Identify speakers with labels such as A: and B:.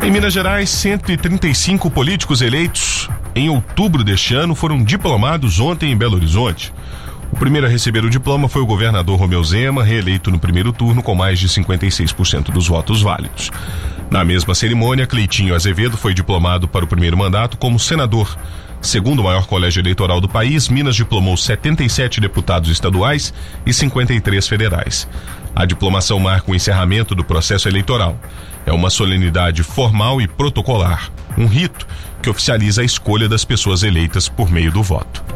A: Em Minas Gerais, 135 políticos eleitos em outubro deste ano foram diplomados ontem em Belo Horizonte. O primeiro a receber o diploma foi o governador Romeu Zema, reeleito no primeiro turno com mais de 56% dos votos válidos. Na mesma cerimônia, Cleitinho Azevedo foi diplomado para o primeiro mandato como senador. Segundo o maior colégio eleitoral do país, Minas diplomou 77 deputados estaduais e 53 federais. A diplomação marca o encerramento do processo eleitoral. É uma solenidade formal e protocolar, um rito que oficializa a escolha das pessoas eleitas por meio do voto.